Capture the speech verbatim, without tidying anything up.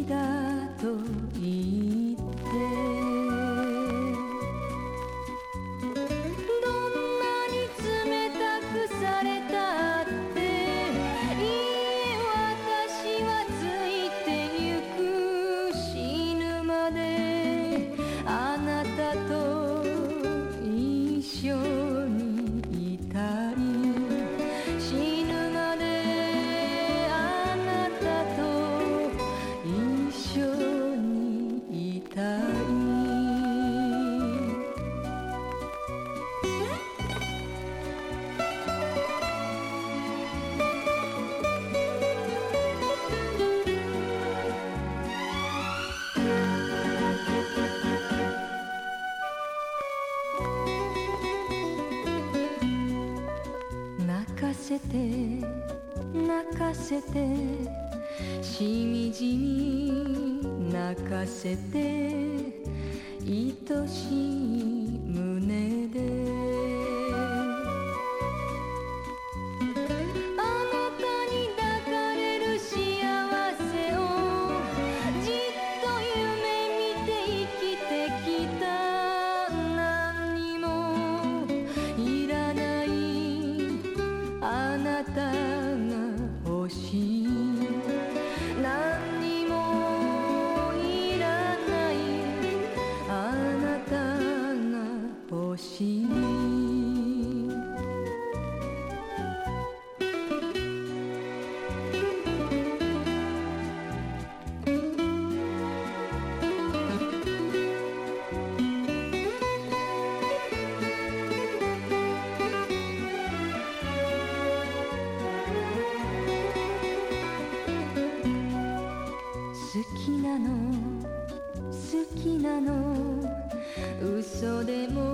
きだと言って、どんなに冷たくされたっていいえ、私はついてゆく。死ぬまであなたと一緒にいたい。死ぬまであなたと一緒にいたい。泣かせて泣かせてしみじみ泣かせて愛しい胸で、あなたに抱かれる幸せをじっと夢見て生きてきた。何にもいらないあなたが欲しい。何にもいらないあなたが欲しい。好きなの好きなの嘘でも